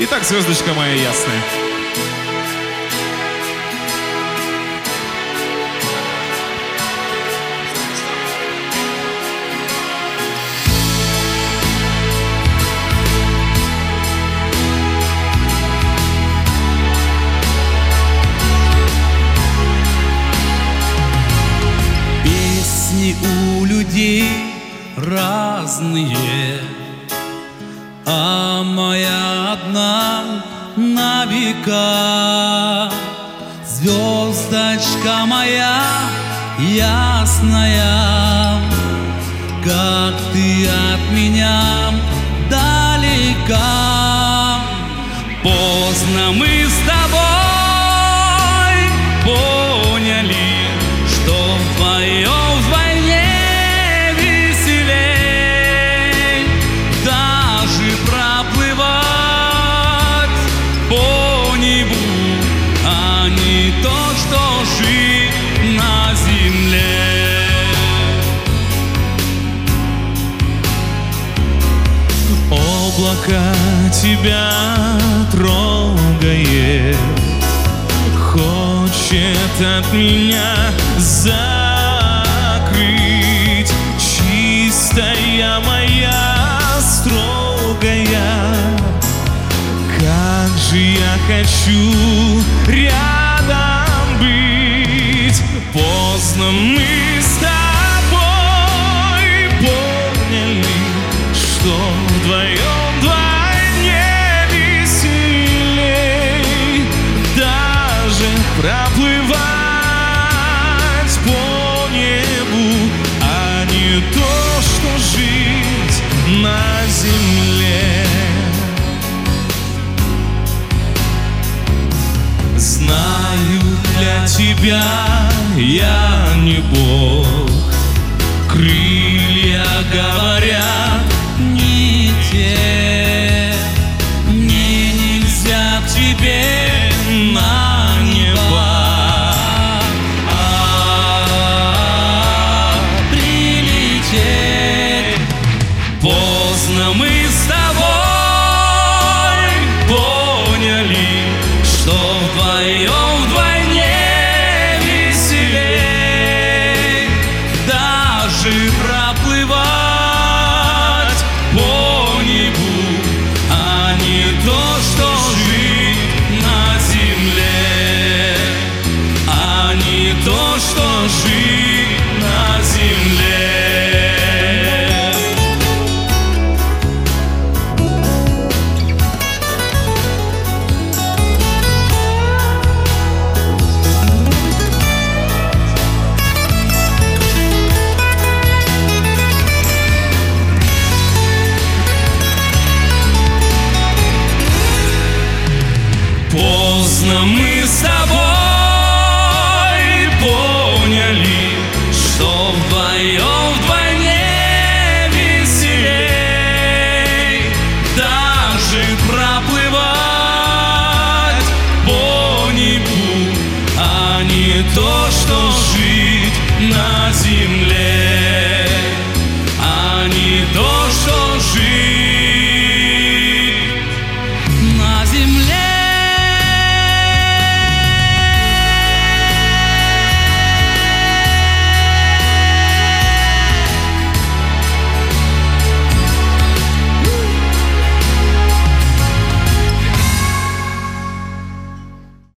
Итак, звездочка моя ясная. Песни у людей разные, а моя одна на века. Звездочка моя ясная, как ты от меня далека. Поздно мы с тобой поняли, что вдвоем вдвойне веселей. Даже проплывать по небу, а не то, что жить на земле. Облако тебя трогает, хочет от меня закрыть. Чистая моя, строгая, как же я хочу рядом быть. Поздно мы с тобой поняли, что вдвоем вдвойне веселей. Даже проплывать по небу, а не то, что жить на земле. Знаю, для тебя я не Бог. Крылья говорят не те. Мне нельзя к тебе на небо прилететь. Поздно мы с тобой поняли, что вдвоем вдвойне веселей. Даже проплывать по небу, а не то, что жить на земле, а не то, что жить на земле. Поздно мы с тобой поняли, что вдвоем вдвойне веселей. Даже проплывать по небу, а не то, что жить на земле.